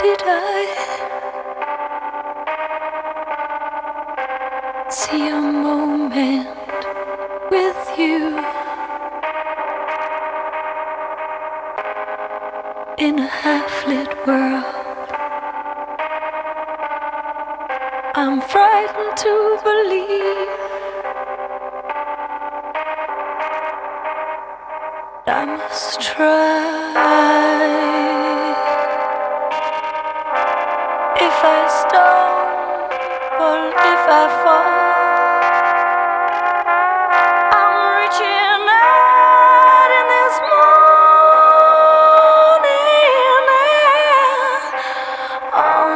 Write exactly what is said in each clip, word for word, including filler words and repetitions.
did I see a moment with you in a half-lit world? I'm frightened to believe I must try. If I stumble, if I fall, I'm reaching out in this morning air. Oh,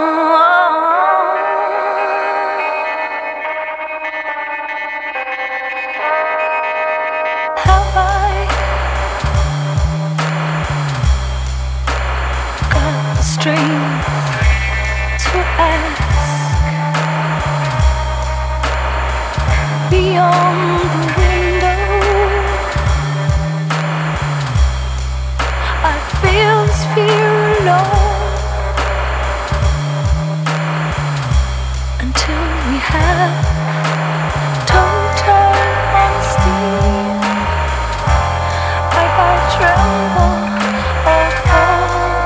have I got the strength to ask beyond the window? I feel this fear alone until we have total honesty. Like I tremble, oh, oh.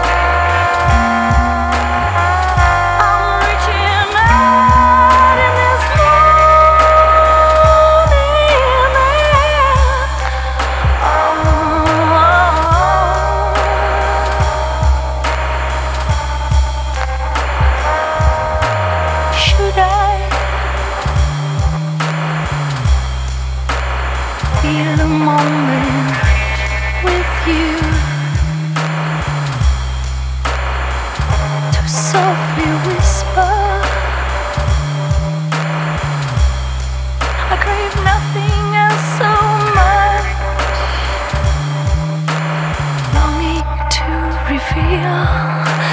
Feel a moment with you to softly whisper. I crave nothing else so much, longing to reveal